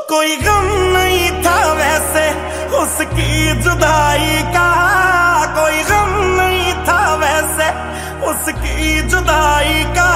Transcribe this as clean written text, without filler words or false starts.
कोई गम नहीं था वैसे उसकी जुदाई का, कोई गम नहीं था वैसे उसकी जुदाई का।